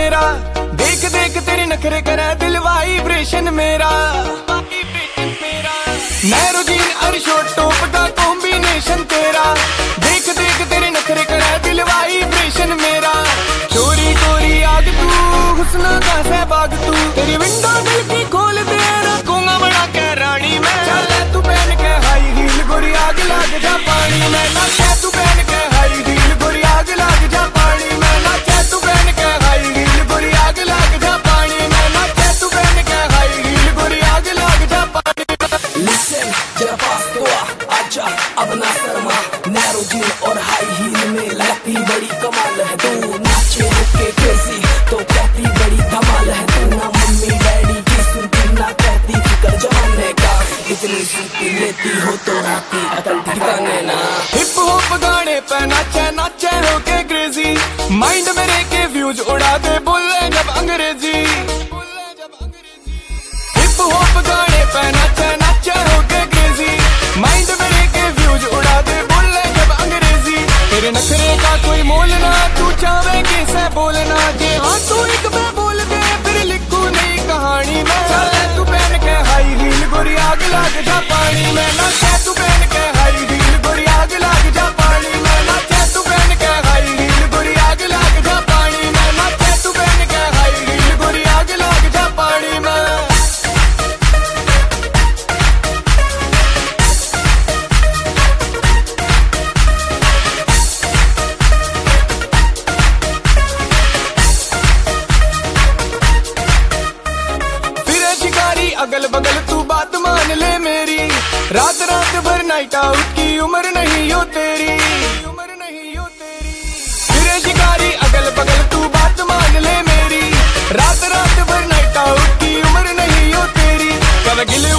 मेरा, देख देख तेरे नखरे करे दिल वाइब्रेशन मेरा। नैरो जीन और शॉर्ट टॉप का कॉम्बिनेशन तेरा, देख देख तेरे नखरे करे दिल वाइब्रेशन मेरा। चोरी चोरी आग तू, हुस्ना का सहबाग तू, तेरी विंडो दिल की खोल दे, रखूंगा बड़ा के रानी मैं। चल तू पहन के हाई हील गोरी, आग लग जा पानी में। नाचे तू पहन के हाई हील गोरी, आग लग जा पानी में। नाचे तू पहन के हाई हील गोरी, आग लग जा पानी में। नाचे तू पहन के हाई हील गोरी, आग लग जा पानी में। Listen, जरा पास तो आजा, अब ना शर्मा। नैरो जीन और हाई हील में लगती बड़ी कमाल है तू। नाचे होके क्रेजी तो कहती बड़ी धमाल है तू। ना मम्मी डैडी की सुनती, ना कहती फिक्र जमाने का। इतनी सीटी लेती हो तो आती अकल ठिकाने ना। हिप हॉप गाने पे नाचे नाचे होके क्रेजी, माइंड मेरे के व्यूज उड़ा दे बोले जब अंग्रेजी। हिप हॉप गाने पे नाचे नाचे होके क्रेजी, माइंड मेरे के व्यूज उड़ा दे बोले जब अंग्रेजी। तेरे नखरे का कोई मोल ना, तू चाहे कैसे बोलना। जे हाँ तू एक मैं बोल दे, फिर लिखू नई कहानी में। चल तू पहन के हाई हील गोरी, आग लग जा पानी में। नाचे तू पहन के हाई हील गोरी, आग लग जा पानी में। नाचे तू पहन के हाई हील गोरी, आग लग जा पानी में। नाचे तू पहन के हाई हील गोरी, आग लग जा पानी में। अगल बगल तू बात मान ले मेरी, रात रात भर नाइट आउट की उम्र नहीं हो तेरी। फिरे शिकारी अगल बगल तू बात मान ले मेरी, रात रात भर नाइट आउट की उम्र नहीं हो तेरी। कल गिल